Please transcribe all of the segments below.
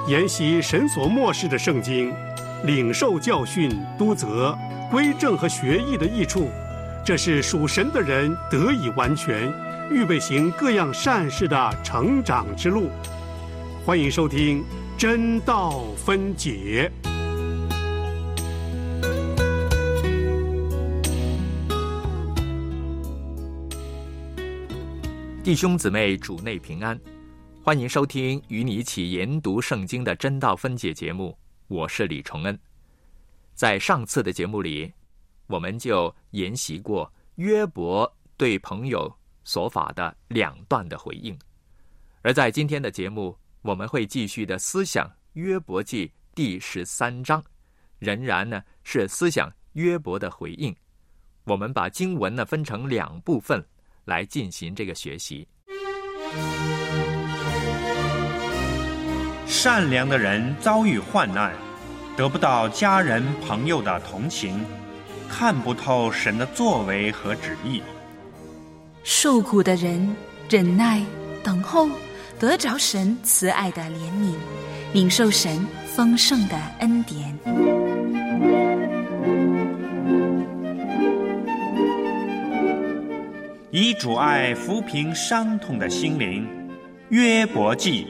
研习神所默示的圣经，领受教训、督责、归正和学义的益处，这是属神的人得以完全，预备行各样善事的成长之路。欢迎收听真道分解。 弟兄姊妹，主内平安，欢迎收听与你一起研读圣经的真道分解节目，我是李崇恩。在上次的节目里，我们就研习过约伯对朋友所发的2段的回应，而在今天的节目，我们会继续的思想约伯记第13章，仍然呢是思想约伯的回应。我们把经文呢分成2部分来进行这个学习。 善良的人遭遇患难，得不到家人朋友的同情，看不透神的作为和旨意。 受苦的人忍耐等候，得着神慈爱的怜悯，领受神丰盛的恩典。 以主爱抚平伤痛的心灵，约伯记。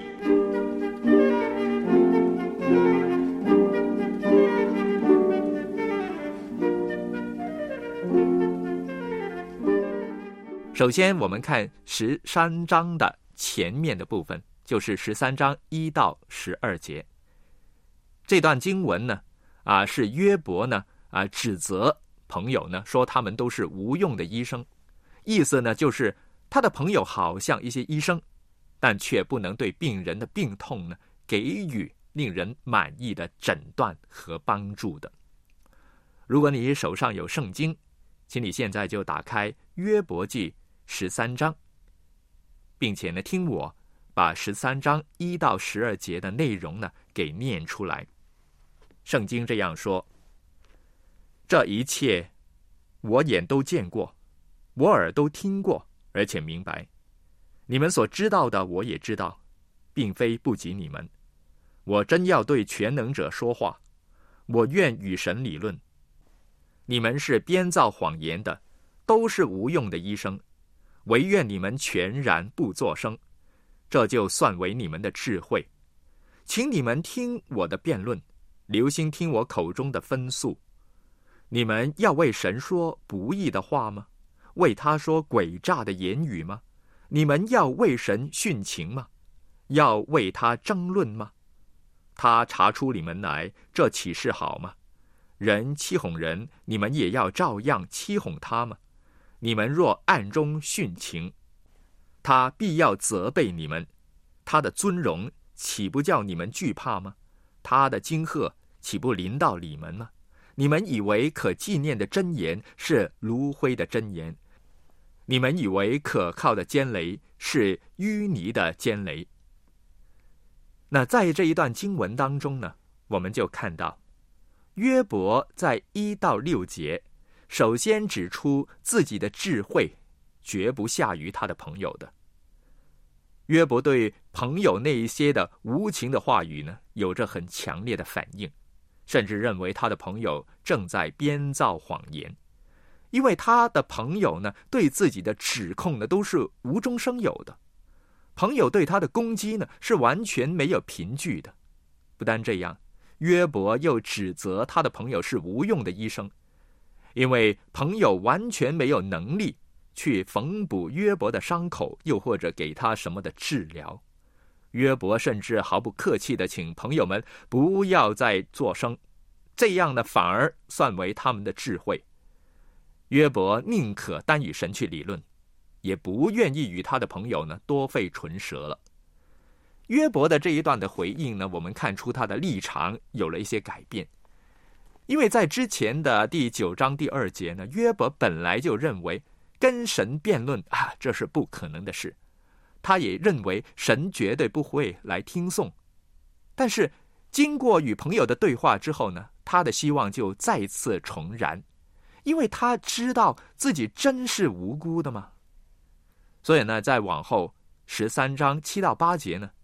首先我们看13章的前面的部分，就是13章1到12节。这段经文呢是约伯呢指责朋友呢，说他们都是无用的医生。意思呢就是他的朋友好像一些医生，但却不能对病人的病痛呢给予令人满意的诊断和帮助的。如果你手上有圣经，请你现在就打开约伯记13章，并且呢听我把13章1到12节的内容呢给念出来。圣经这样说：这一切我眼都见过，我耳都听过，而且明白。你们所知道的我也知道，并非不及你们。我真要对全能者说话，我愿与神理论。你们是编造谎言的，都是无用的医生，唯愿你们全然不作声，这就算为你们的智慧。请你们听我的辩论，留心听我口中的分诉。你们要为神说不义的话吗？为他说诡诈的言语吗？你们要为神殉情吗？要为他争论吗？他查出你们来，这岂是好吗？人欺哄人，你们也要照样欺哄他吗？你们若暗中殉情，他必要责备你们。他的尊荣岂不叫你们惧怕吗？他的惊吓岂不临到你们吗？你们以为可纪念的真言是炉灰的真言，你们以为可靠的坚雷是淤泥的坚雷。那在这一段经文当中呢，我们就看到约伯在1到6节首先指出自己的智慧绝不下于他的朋友的。约伯对朋友那一些的无情的话语呢，有着很强烈的反应，甚至认为他的朋友正在编造谎言。因为他的朋友呢，对自己的指控呢都是无中生有的，朋友对他的攻击呢是完全没有凭据的。不单这样，约伯又指责他的朋友是无用的医生，因为朋友完全没有能力去缝补约伯的伤口，又或者给他什么的治疗。约伯甚至毫不客气地请朋友们不要再作声，这样呢反而算为他们的智慧。约伯宁可单与神去理论，也不愿意与他的朋友呢多费唇舌了。约伯的这一段的回应呢，我们看出他的立场有了一些改变。因为在之前的第9章第2节呢，约伯本来就认为跟神辩论这是不可能的事，他也认为神绝对不会来听讼。但是经过与朋友的对话之后呢，他的希望就再次重燃，因为他知道自己真是无辜的嘛。所以呢，在往后13章7到8节呢，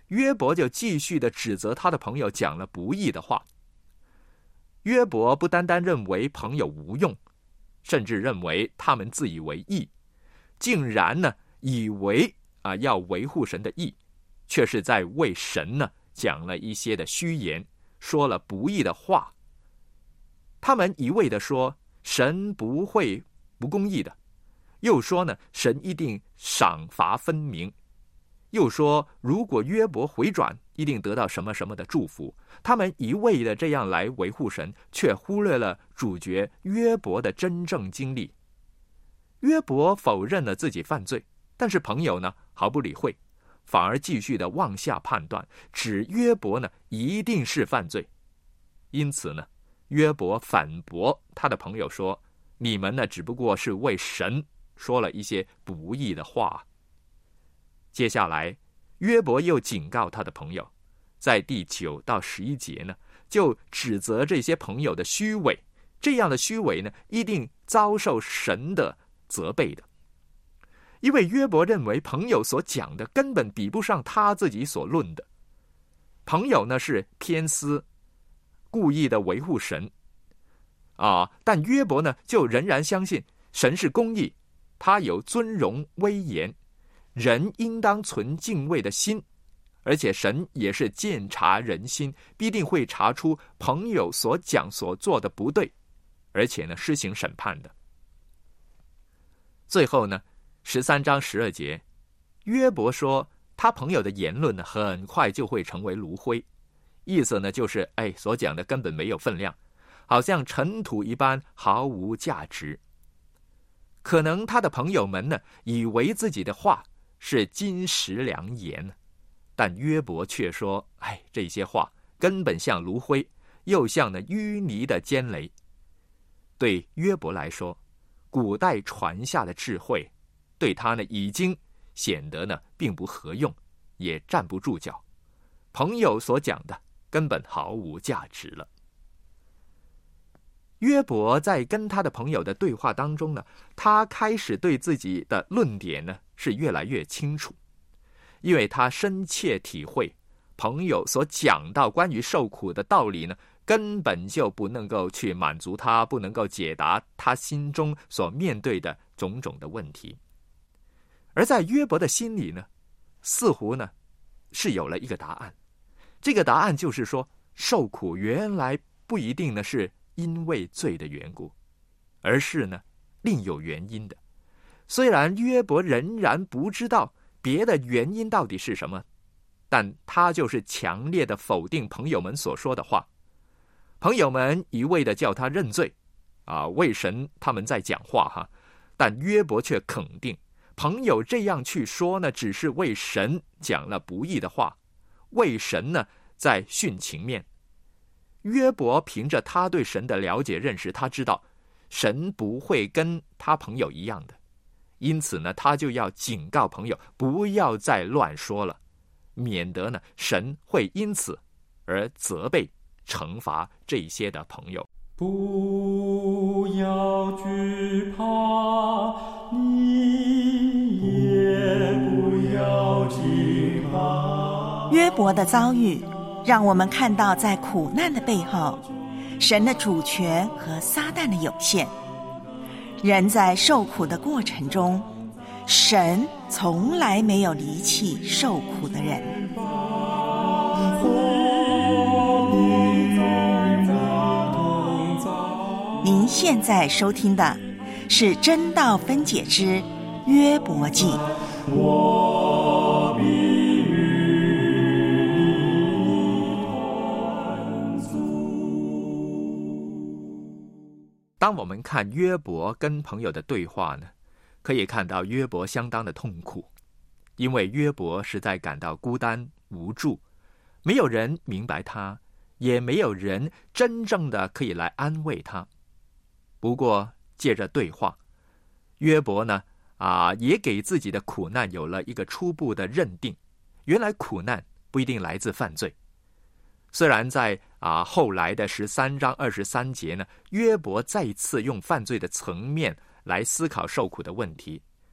约伯就继续的指责他的朋友讲了不义的话。约伯不单单认为朋友无用，甚至认为他们自以为义，竟然呢以为要维护神的义，却是在为神呢讲了一些的虚言，说了不义的话。他们一味的说神不会不公义的，又说呢神一定赏罚分明，又说如果约伯回转一定得到什么什么的祝福。他们一味的这样来维护神，却忽略了主角约伯的真正经历。约伯否认了自己犯罪，但是朋友呢毫不理会，反而继续的妄下判断，指约伯呢一定是犯罪。因此呢，约伯反驳他的朋友说，你们呢只不过是为神说了一些不义的话。接下来约伯又警告他的朋友，在第9到11节呢，就指责这些朋友的虚伪，这样的虚伪呢，一定遭受神的责备的。因为约伯认为朋友所讲的根本比不上他自己所论的。朋友呢是偏私，故意的维护神但约伯呢就仍然相信神是公义，他有尊荣威严，人应当存敬畏的心，而且神也是鉴察人心，必定会查出朋友所讲所做的不对，而且呢施行审判的。最后呢13章12节，约伯说他朋友的言论呢很快就会成为炉灰，意思呢就是所讲的根本没有分量，好像尘土一般毫无价值。可能他的朋友们呢以为自己的话是金石良言，但约伯却说这些话根本像炉灰，又像那淤泥的尖雷。对约伯来说，古代传下的智慧对他呢已经显得呢并不合用，也站不住脚，朋友所讲的根本毫无价值了。约伯在跟他的朋友的对话当中呢，他开始对自己的论点呢是越来越清楚，因为他深切体会朋友所讲到关于受苦的道理呢，根本就不能够去满足他，不能够解答他心中所面对的种种的问题。而在约伯的心里呢，似乎呢是有了一个答案。这个答案就是说，受苦原来不一定呢是因为罪的缘故，而是呢另有原因的。虽然约伯仍然不知道别的原因到底是什么，但他就是强烈的否定朋友们所说的话。朋友们一味的叫他认罪为神他们在讲话但约伯却肯定朋友这样去说呢，只是为神讲了不义的话，为神呢在徇情面。约伯凭着他对神的了解认识，他知道神不会跟他朋友一样的，因此呢他就要警告朋友不要再乱说了，免得呢神会因此而责备惩罚这些的朋友。 不要惧怕，你也不要惧怕。 约伯的遭遇让我们看到，在苦难的背后，神的主权和撒旦的有限。人在受苦的过程中，神从来没有离弃受苦的人。您现在收听的是真道分解之约伯记。 我必与你同住。 当我们看约伯跟朋友的对话呢，可以看到约伯相当的痛苦，因为约伯实在感到孤单无助，没有人明白他，也没有人真正的可以来安慰他。不过借着对话，约伯呢也给自己的苦难有了一个初步的认定，原来苦难不一定来自犯罪。虽然在后来的13章23节呢，约伯再次用犯罪的层面来思考受苦的问题，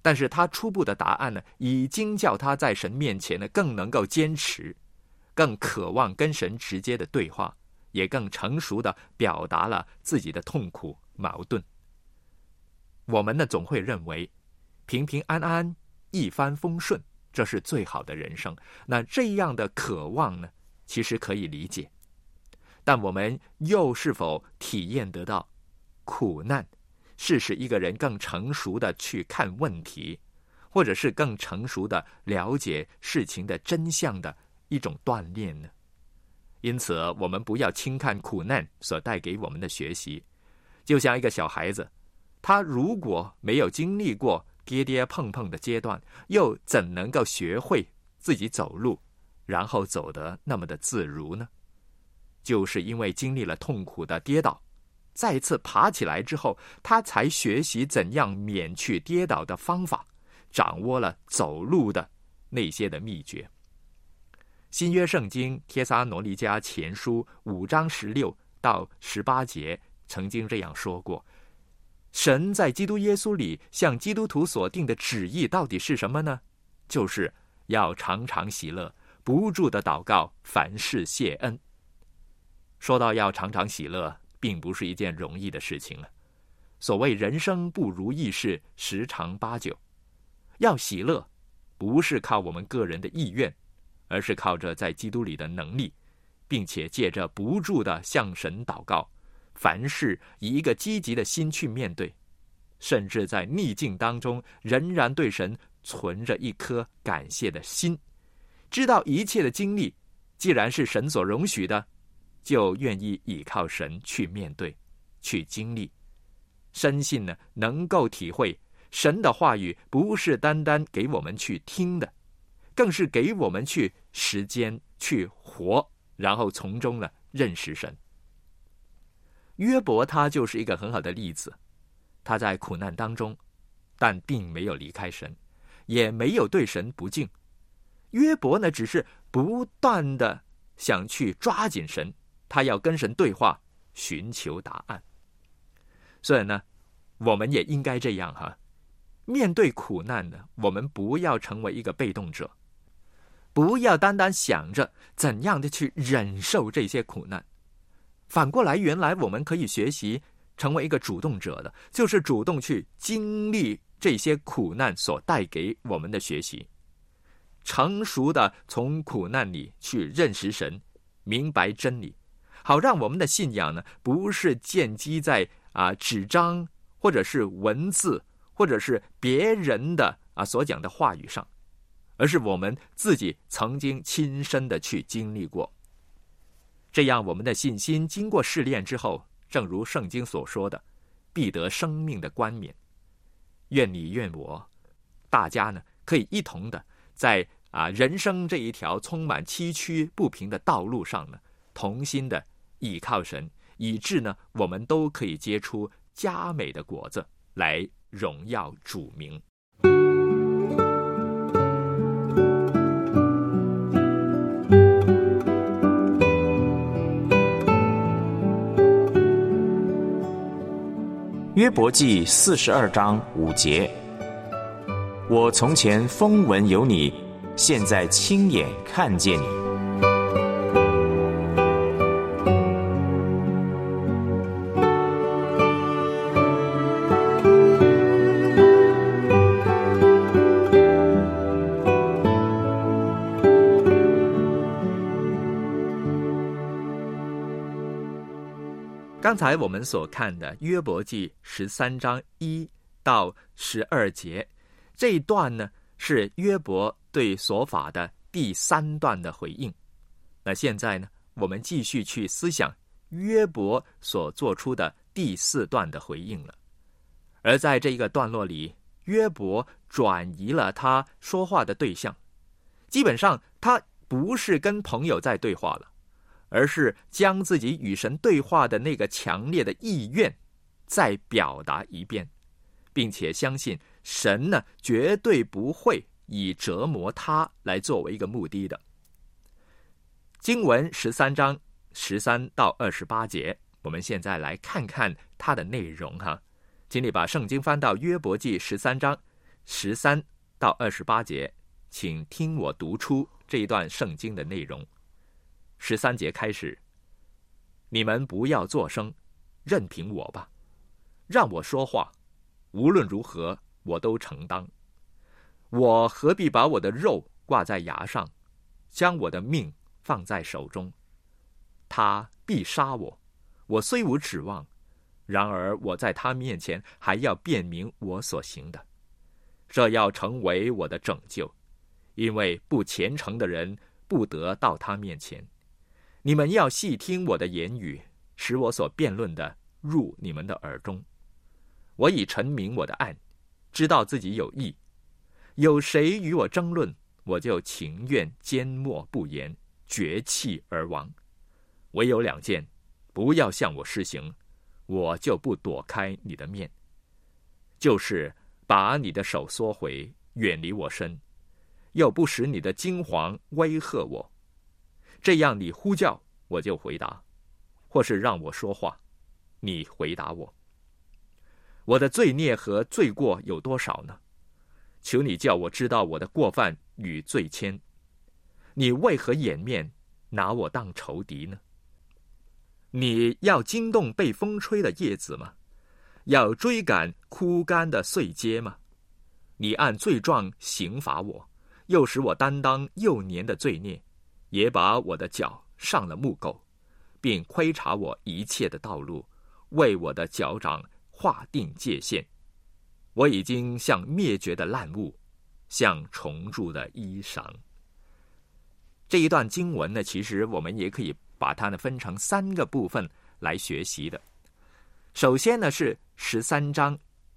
但是他初步的答案呢，已经叫他在神面前呢更能够坚持，更渴望跟神直接的对话，也更成熟的表达了自己的痛苦矛盾。我们呢总会认为平平安安一帆风顺，这是最好的人生。那这样的渴望呢，其实可以理解，但我们又是否体验得到苦难是使一个人更成熟的去看问题，或者是更成熟的了解事情的真相的一种锻炼呢？因此我们不要轻看苦难所带给我们的学习。就像一个小孩子，他如果没有经历过跌跌碰碰的阶段，又怎能够学会自己走路，然后走得那么的自如呢？就是因为经历了痛苦的跌倒，再次爬起来之后，他才学习怎样免去跌倒的方法，掌握了走路的那些的秘诀。新约圣经帖撒罗尼迦前书5章16到18节曾经这样说过，神在基督耶稣里向基督徒所定的旨意到底是什么呢？就是要常常喜乐，不住的祷告，凡事谢恩。说到要常常喜乐，并不是一件容易的事情了。所谓人生不如意事十常八九，要喜乐不是靠我们个人的意愿，而是靠着在基督里的能力，并且借着不住的向神祷告，凡事以一个积极的心去面对，甚至在逆境当中仍然对神存着一颗感谢的心，知道一切的经历既然是神所容许的，就愿意倚靠神去面对，去经历。深信呢，能够体会神的话语不是单单给我们去听的，更是给我们去实践去活，然后从中呢认识神。约伯他就是一个很好的例子，他在苦难当中，但并没有离开神，也没有对神不敬。约伯呢，只是不断的想去抓紧神，他要跟神对话，寻求答案。所以呢，我们也应该这样哈，面对苦难呢，我们不要成为一个被动者，不要单单想着怎样的去忍受这些苦难。反过来，原来我们可以学习成为一个主动者的，就是主动去经历这些苦难所带给我们的学习，成熟的从苦难里去认识神，明白真理，好让我们的信仰呢，不是建基在纸张或者是文字或者是别人的所讲的话语上，而是我们自己曾经亲身的去经历过。这样我们的信心经过试炼之后，正如圣经所说的，必得生命的冠冕。愿你愿我，大家呢可以一同的在人生这一条充满崎岖不平的道路上呢，同心的倚靠神，以致呢我们都可以结出佳美的果子来荣耀主名。 约伯记42章5节，我从前风闻有你，现在亲眼看见你。 刚才我们所看的约伯记13章1到12节这一段呢，是约伯对所法的第3段的回应。那现在呢，我们继续去思想约伯所做出的第4段的回应了。而在这一个段落里，约伯转移了他说话的对象，基本上他不是跟朋友在对话了，而是将自己与神对话的那个强烈的意愿再表达一遍，并且相信神呢绝对不会以折磨他来作为一个目的的。经文13章13到28节，我们现在来看看它的内容哈。请你把圣经翻到约伯记13章 13到28节，请听我读出这一段圣经的内容。13节开始，你们不要作声，任凭我吧，让我说话，无论如何我都承当。我何必把我的肉挂在牙上，将我的命放在手中？他必杀我，我虽无指望，然而我在他面前还要辨明我所行的，这要成为我的拯救，因为不虔诚的人不得到他面前。你们要细听我的言语，使我所辩论的入你们的耳中。我已陈明我的案，知道自己有义。有谁与我争论，我就情愿缄默不言，绝气而亡。唯有2件，不要向我施行，我就不躲开你的面，就是把你的手缩回，远离我身，又不使你的金黄威吓我。这样你呼叫，我就回答；或是让我说话，你回答我。我的罪孽和罪过有多少呢？求你叫我知道我的过犯与罪愆。你为何掩面拿我当仇敌呢？你要惊动被风吹的叶子吗？要追赶枯干的碎秸吗？你按罪状刑罚我，又使我担当幼年的罪孽，也把我的脚上了木狗，并窥察我一切的道路，为我的脚掌划定界限。我已经像灭绝的烂物，像虫蛀的衣裳。这一段经文呢，其实我们也可以把它呢分成3个部分来学习的。首先呢是13章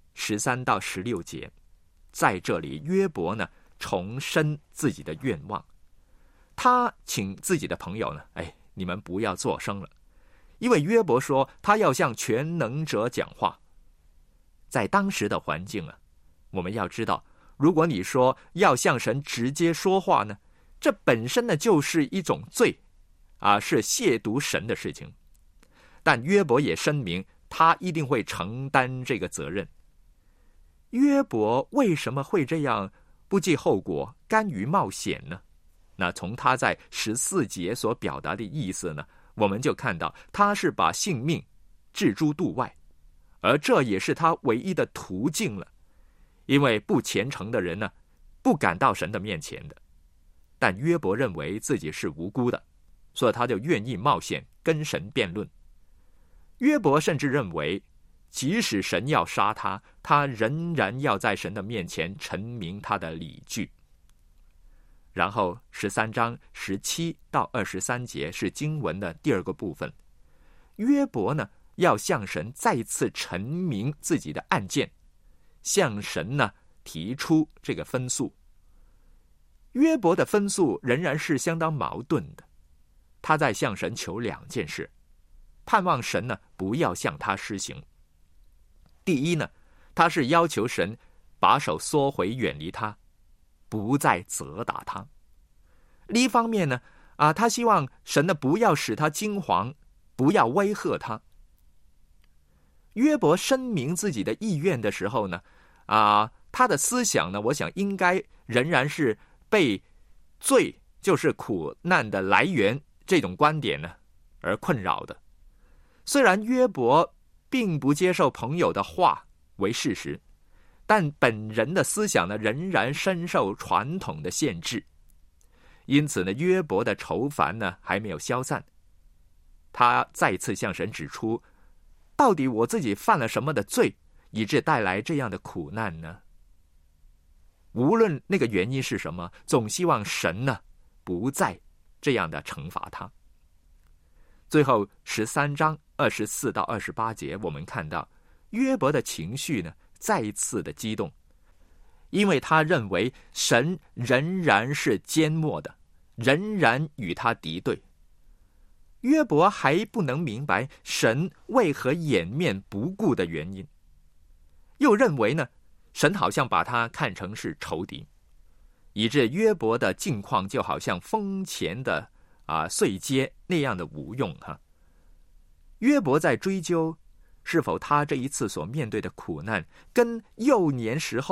13到16节，在这里约伯呢重申自己的愿望，他请自己的朋友呢，你们不要作声了，因为约伯说他要向全能者讲话。在当时的环境啊，我们要知道，如果你说要向神直接说话呢，这本身呢就是一种罪是亵渎神的事情。但约伯也声明他一定会承担这个责任。约伯为什么会这样不计后果，甘于冒险呢？那从他在14节所表达的意思呢，我们就看到他是把性命置诸度外，而这也是他唯一的途径了。因为不虔诚的人呢，不敢到神的面前的。但约伯认为自己是无辜的，所以他就愿意冒险跟神辩论。约伯甚至认为，即使神要杀他，他仍然要在神的面前陈明他的理据。然后13章17到23节是经文的第2个部分。约伯呢，要向神再次陈明自己的案件，向神呢提出这个分诉。约伯的分诉仍然是相当矛盾的，他在向神求2件事，盼望神呢不要向他施行。第一呢，他是要求神把手缩回，远离他，不再责打他。另一方面呢，他希望神呢不要使他惊惶，不要威吓他。约伯声明自己的意愿的时候呢，他的思想呢，我想应该仍然是被罪就是苦难的来源这种观点呢而困扰的。虽然约伯并不接受朋友的话为事实，但本人的思想呢仍然深受传统的限制。因此呢，约伯的愁烦呢还没有消散。他再次向神指出，到底我自己犯了什么的罪，以致带来这样的苦难呢？无论那个原因是什么，总希望神呢不再这样的惩罚他。最后13章24到28节，我们看到约伯的情绪呢再一次的激动，因为他认为神仍然是缄默的，仍然与他敌对。约伯还不能明白神为何掩面不顾的原因，又认为呢神好像把他看成是仇敌，以致约伯的境况就好像风前的碎秸那样的无用哈。约伯在追究是否他这一次所面对的苦难跟幼年时候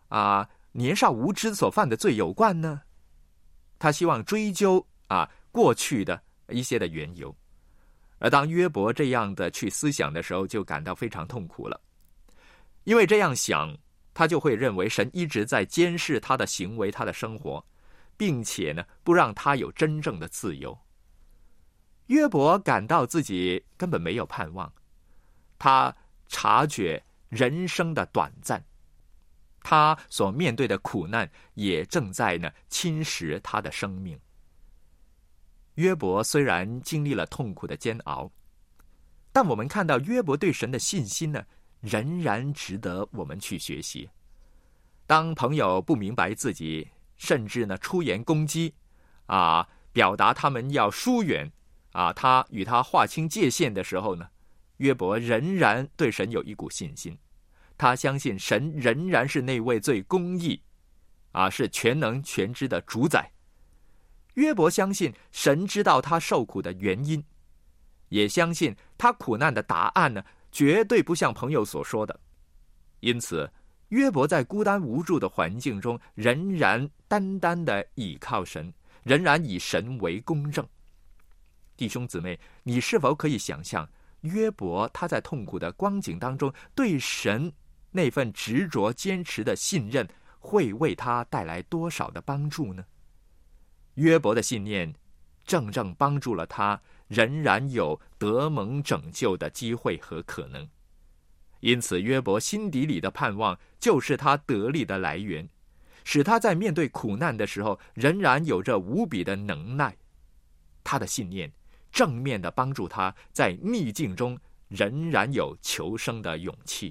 年少无知所犯的罪有关呢？他希望追究过去的一些的缘由。而当约伯这样的去思想的时候，就感到非常痛苦了。因为这样想，他就会认为神一直在监视他的行为，他的生活，并且呢，不让他有真正的自由。约伯感到自己根本没有盼望，他察觉人生的短暂，他所面对的苦难也正在呢侵蚀他的生命。约伯虽然经历了痛苦的煎熬，但我们看到约伯对神的信心呢，仍然值得我们去学习。当朋友不明白自己，甚至呢出言攻击，表达他们要疏远，他与他划清界限的时候呢，约伯仍然对神有一股信心。他相信神仍然是那位最公义，是全能全知的主宰。约伯相信神知道他受苦的原因，也相信他苦难的答案呢，绝对不像朋友所说的。因此，约伯在孤单无助的环境中，仍然单单的倚靠神，仍然以神为公正。弟兄姊妹，你是否可以想象约伯他在痛苦的光景当中，对神那份执着坚持的信任，会为他带来多少的帮助呢？约伯的信念正正帮助了他仍然有得蒙拯救的机会和可能。因此，约伯心底里的盼望就是他得力的来源，使他在面对苦难的时候仍然有着无比的能耐。他的信念正面的帮助他在逆境中仍然有求生的勇气。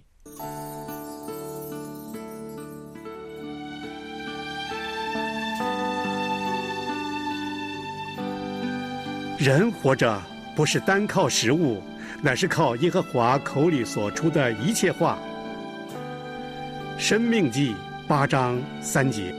人活着不是单靠食物，乃是靠耶和华口里所出的一切话。申命记8章3节。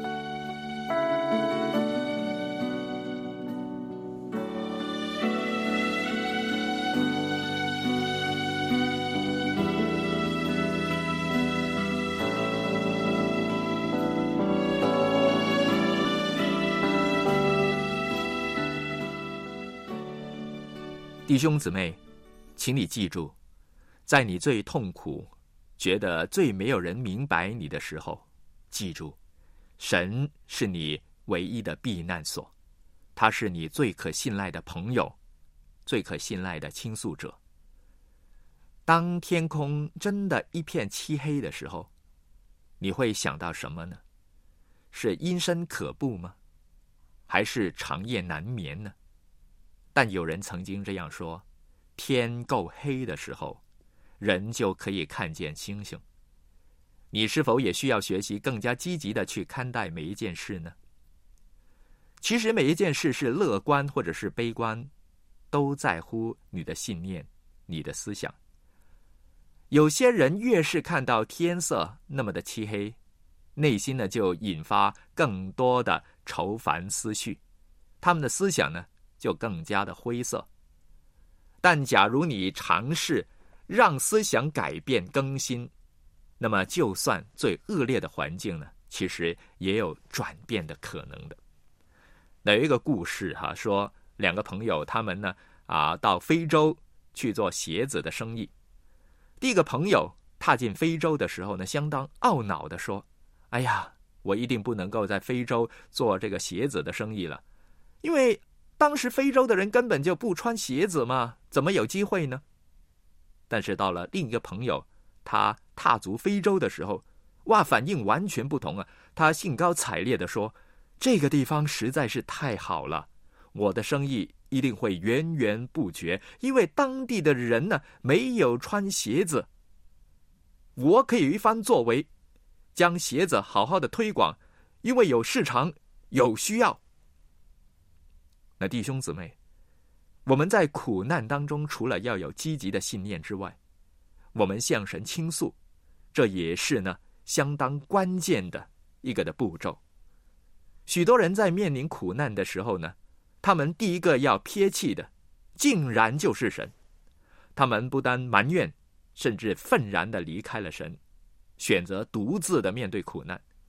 弟兄姊妹，请你记住，在你最痛苦，觉得最没有人明白你的时候，记住，神是你唯一的避难所，他是你最可信赖的朋友，最可信赖的倾诉者。当天空真的一片漆黑的时候，你会想到什么呢？是阴森可怖吗？还是长夜难眠呢？但有人曾经这样说，天够黑的时候，人就可以看见星星。你是否也需要学习更加积极的去看待每一件事呢？其实每一件事是乐观或者是悲观，都在乎你的信念，你的思想。有些人越是看到天色那么的漆黑，内心呢就引发更多的愁烦思绪，他们的思想呢就更加的灰色。但假如你尝试让思想改变更新，那么就算最恶劣的环境呢，其实也有转变的可能的。有一个故事说两个朋友他们呢到非洲去做鞋子的生意。第一个朋友踏进非洲的时候呢，相当懊恼地说，哎呀，我一定不能够在非洲做这个鞋子的生意了，因为当时非洲的人根本就不穿鞋子嘛，怎么有机会呢？但是到了另一个朋友，他踏足非洲的时候，反应完全不同啊！他兴高采烈地说，这个地方实在是太好了，我的生意一定会源源不绝，因为当地的人呢没有穿鞋子，我可以有一番作为，将鞋子好好的推广，因为有市场，有需要。那弟兄姊妹，我们在苦难当中，除了要有积极的信念之外，我们向神倾诉，这也是呢相当关键的一个的步骤。许多人在面临苦难的时候呢，他们第一个要撇弃的竟然就是神。他们不但埋怨，甚至愤然地离开了神，选择独自的面对苦难。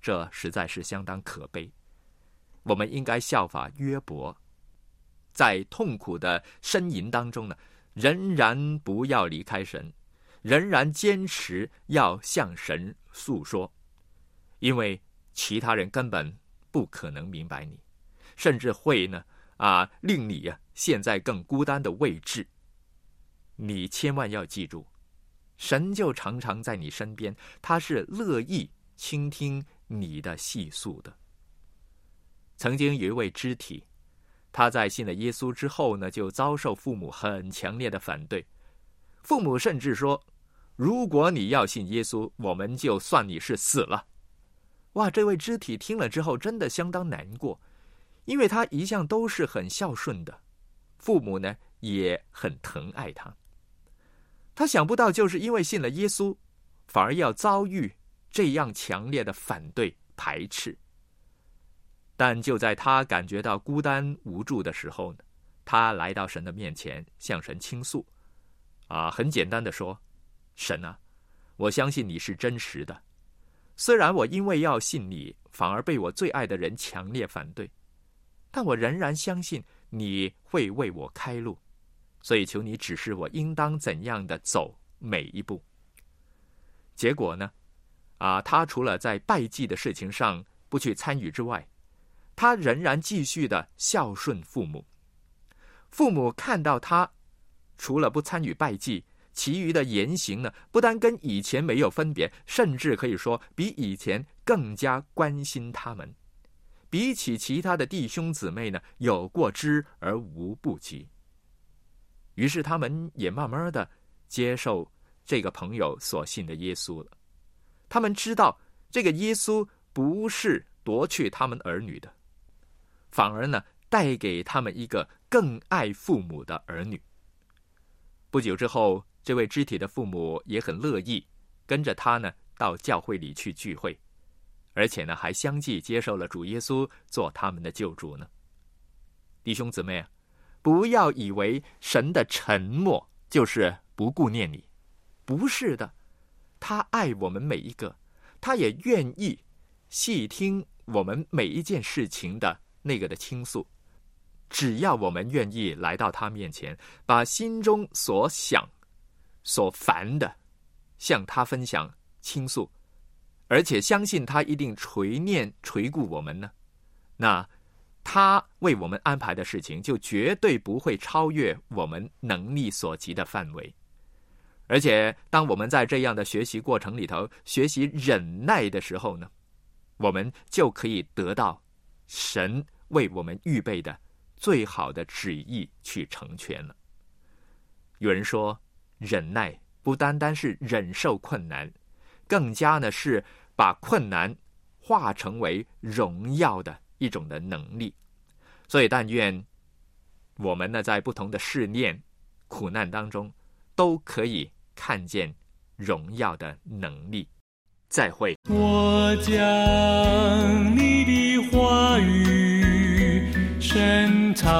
这实在是相当可悲。我们应该效法约伯，在痛苦的呻吟当中呢，仍然不要离开神，仍然坚持要向神诉说，因为其他人根本不可能明白你，甚至会呢令你陷在更孤单的位置。你千万要记住，神就常常在你身边，他是乐意倾听你的细诉的。曾经有一位肢体，他在信了耶稣之后呢，就遭受父母很强烈的反对。父母甚至说，如果你要信耶稣，我们就算你是死了。哇，这位肢体听了之后真的相当难过，因为他一向都是很孝顺的，父母呢也很疼爱他。他想不到就是因为信了耶稣，反而要遭遇这样强烈的反对排斥。但就在他感觉到孤单无助的时候呢，他来到神的面前，向神倾诉很简单的说，神啊，我相信你是真实的，虽然我因为要信你，反而被我最爱的人强烈反对，但我仍然相信你会为我开路，所以求你指示我应当怎样的走每一步。结果呢他除了在拜祭的事情上不去参与之外，他仍然继续的孝顺父母。父母看到他除了不参与拜祭，其余的言行呢，不但跟以前没有分别，甚至可以说比以前更加关心他们，比起其他的弟兄姊妹呢，有过之而无不及。于是他们也慢慢的接受这个朋友所信的耶稣了。他们知道这个耶稣不是夺去他们儿女的，反而呢带给他们一个更爱父母的儿女。不久之后，这位肢体的父母也很乐意跟着他呢到教会里去聚会，而且呢还相继接受了主耶稣做他们的救主呢。弟兄姊妹不要以为神的沉默就是不顾念你，不是的，他爱我们每一个，他也愿意细听我们每一件事情的那个的倾诉。只要我们愿意来到他面前，把心中所想所烦的向他分享倾诉，而且相信他一定垂念垂顾我们呢，那他为我们安排的事情就绝对不会超越我们能力所及的范围。而且当我们在这样的学习过程里头学习忍耐的时候呢，我们就可以得到神为我们预备的最好的旨意去成全了。有人说，忍耐不单单是忍受困难，更加呢是把困难化成为荣耀的一种的能力。所以但愿我们呢在不同的试炼苦难当中都可以看见荣耀的能力。再会。 我将你的话语深藏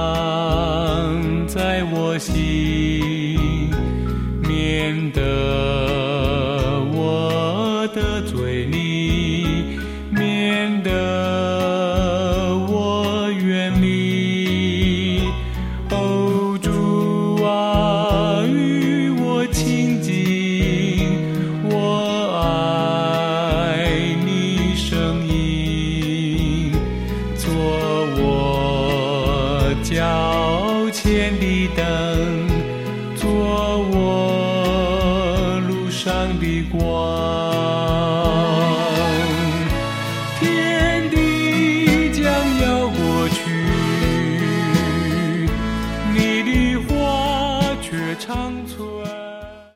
在我心，免得我得罪你，免得我远离。哦，主啊，与我亲近，我爱你声音，做我脚前的灯，做我路上的光。